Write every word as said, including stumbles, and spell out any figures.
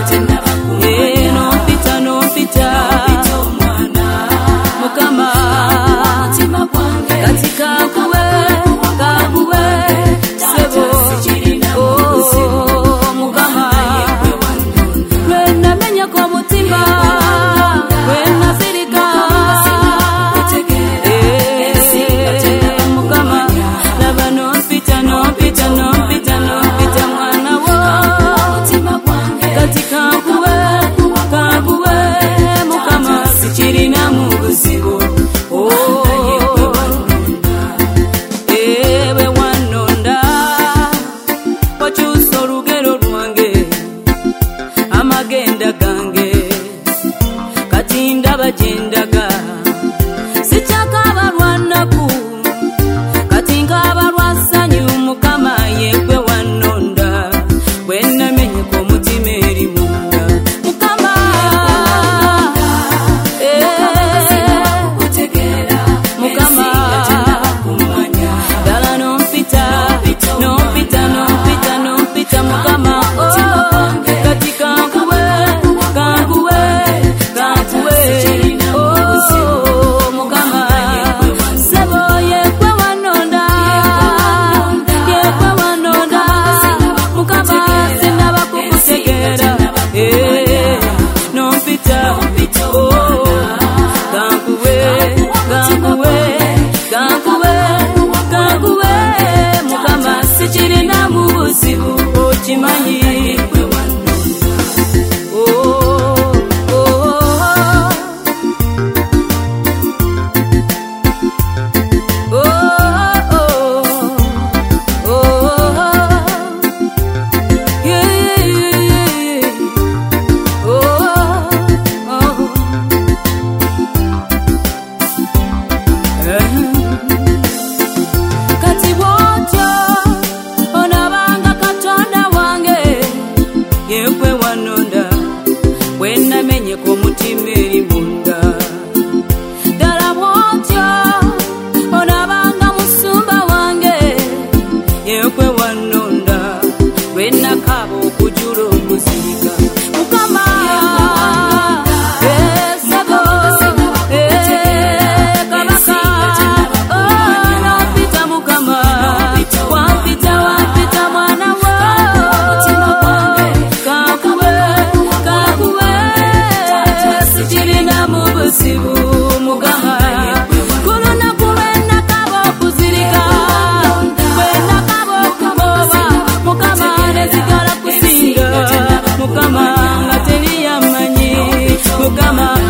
Bajendaga sichaka barwanaku katinga barwasanyu mukama yegwe wanonda wena menye ko mutima eri munda mukama eh kutegera mukama kumanya dala no mpita no mpita no mpita no mpita mukama katika kuwe kanguwe kanguwe Chimanyi oh oh oh oh oh yeah yeah oh oh kati wote onabanga katonda yekwe wanonda wena menye ko mutima eri munda dala wotyo onabanga musumba wange yekwe wanonda wena kabo okujula omuzika mukama Mukama